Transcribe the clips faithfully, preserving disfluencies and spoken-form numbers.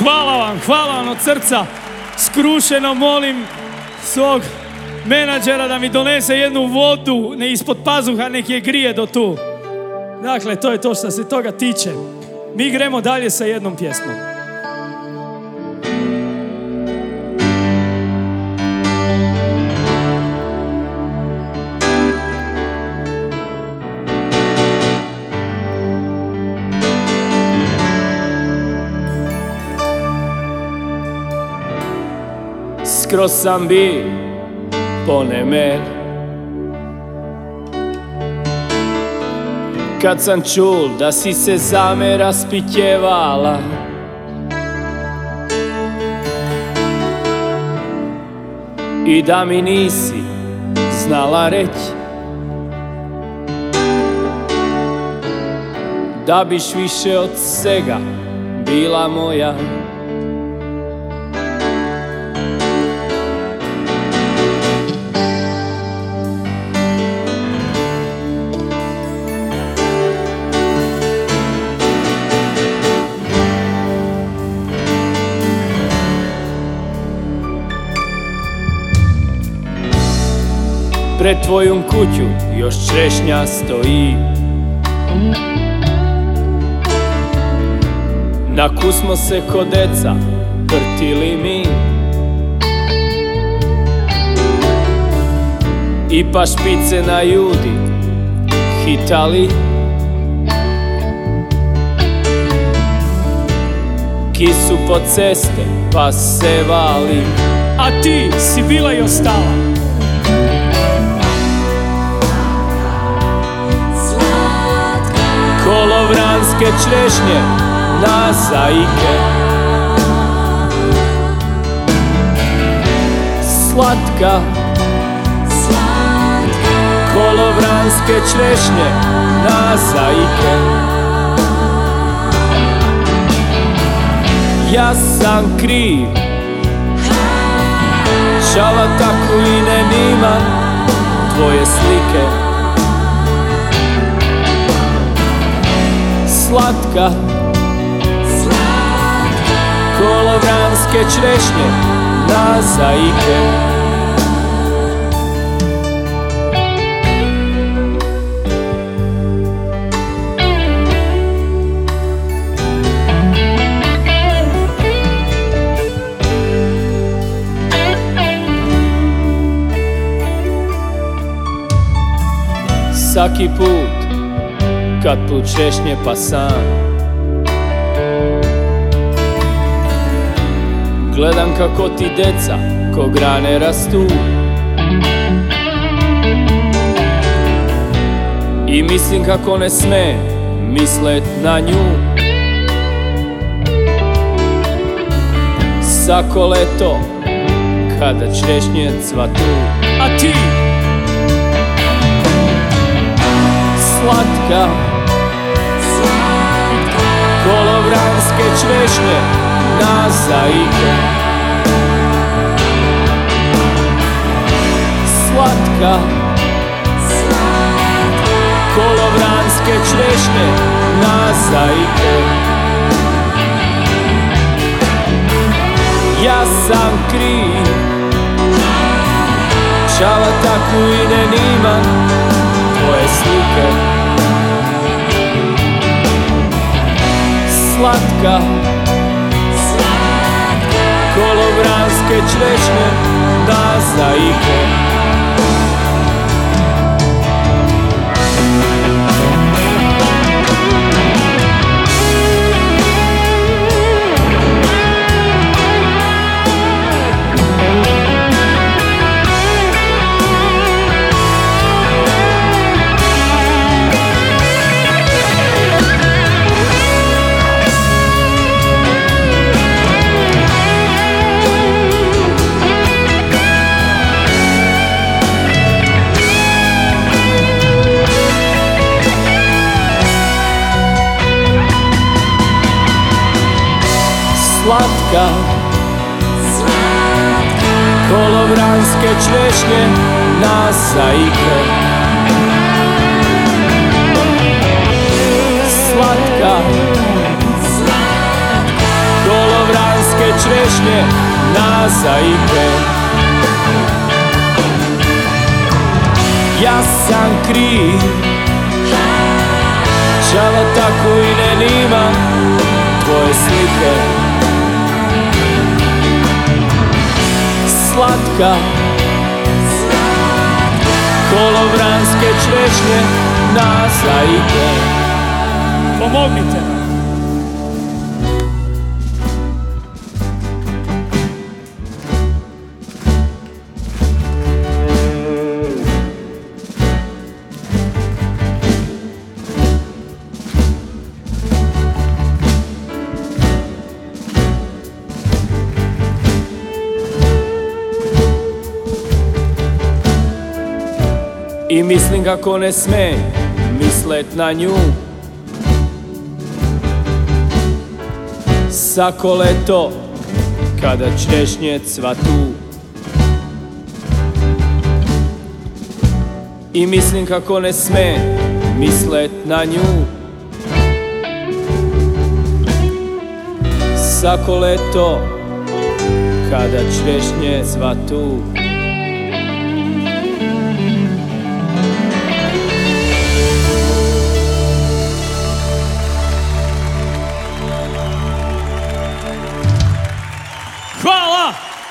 Hvala vam, hvala vam od srca. Skrušeno molim svog menadžera da mi donese jednu vodu, ne ispod pazuha, nek je grije do tu. Dakle, to je to što se toga tiče. Mi gremo dalje sa jednom pjesmom. Skroz sam bi ponemer kad sam čul da si se za me raspitjevala, i da mi nisi znala reći da biš više od svega bila moja. Pred tvojom kuću još češnja stoji, na ku smo se ko deca vrtili mi, i pa špice na judi hitali, kisu po ceste pa se vali, a ti si bila i ostala. Kolovranske češnje na zaike, slatka, kolovranske češnje na zaike. Ja sam kriv, šala tako i ne nima tvoje slike. Slatka, kolovranske češnje na zaike. Svaki put kad put češnje pa sam gledam kako ti deca ko grane rastu, i mislim kako ne sme mislet na nju. Svako leto kada češnje cvatu, a ti slatka, kolovranske češnje na zaike. Slatka, kolovranske češnje na zaike. Ja sam kriv, šala tako i ne nimam tvoje slike. Slatka, kolovranske češnje na zaike. Slatka, kolovranske češnje na zaike. Slatka, kolovranske češnje na zaike. Ja sam kriv, žala tako i ne nima tvoje slike. Slatka, kolovranske češnje na zaike. Pomognite nam. I mislim kako ne sme mislet na nju. Svako leto kada češnje cvatu. I mislim kako ne sme mislet na nju. Svako leto kada češnje cvatu. Hvala!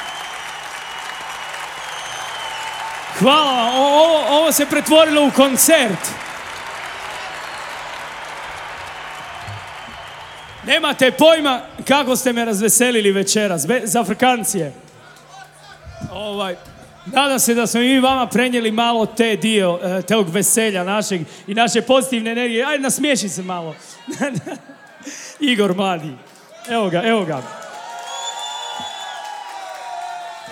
Hvala, ovo, ovo se pretvorilo u koncert. Nemate pojma kako ste me razveselili večeras, bez Afrikancije. Ovaj, nadam se da smo i mi vama prenijeli malo te dio, tog veselja našeg i naše pozitivne energije. Ajde, nasmiješi se malo. Igor mladi. Evo ga, evo ga.